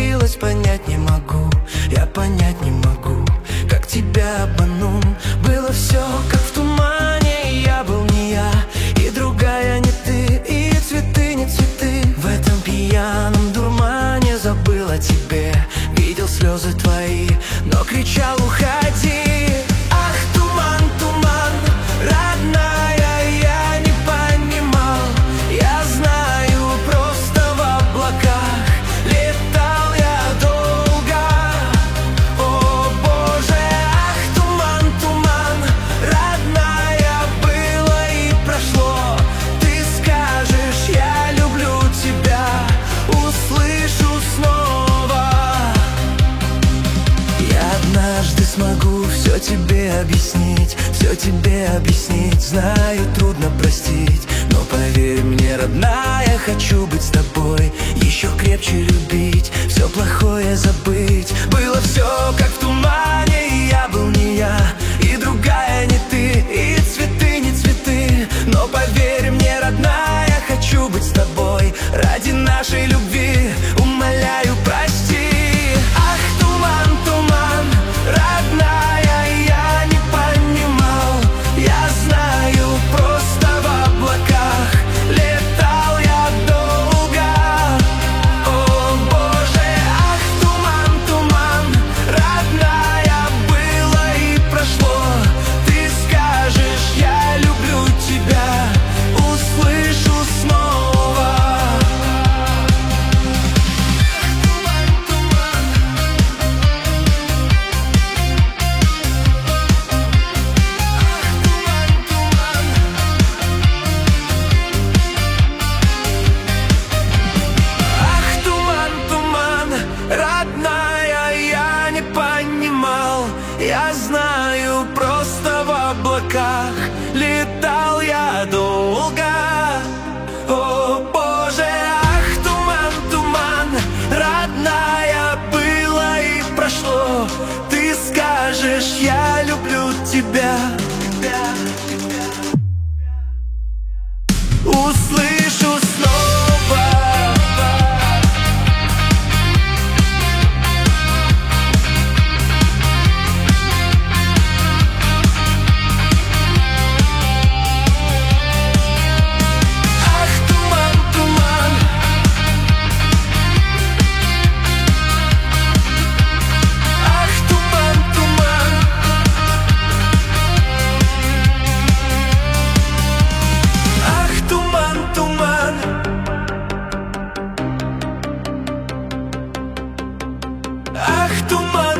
случилось, понять не могу. Я понять не могу, как тебя обманул. Было все как в тумане, и я был не я, и другая не ты, и цветы не цветы. В этом пьяном дурмане забыл о тебе, видел слезы твои, но кричал: уходи. Ах, туман, туман, родная, я не понимал. Я знаю, просто в облаках летал я долго. О боже, ах, туман, туман, родная, было и прошло. Ты скажешь: я люблю тебя, услышу снова. Я однажды смогу все тебе объяснить, все тебе объяснить. Знаю, трудно простить, но поверь мне, родная, хочу быть с тобой, еще крепче любить, все плохое забыть. Было все как в тумане, и я был не я, и другая не ты, и цветы не цветы. Но поверь мне, родная, хочу быть с тобой ради нашей любви, умоляю, прости. Ах, туман, туман, родная, я не понимал. Я знаю, просто в облаках летал я долго. О боже, ах, туман, туман, родная, было и прошло. Ты скажешь: я люблю тебя, услышу снова. Ах, туман, туман, родная, я не понимал. Я знаю, просто в облаках летал я долго. О боже, ах, туман, туман, родная, было и прошло. Ты скажешь: я люблю тебя, услышу снова. Ах, туман, туман, ах, туман, туман, ах, туман, туман, ах, туман.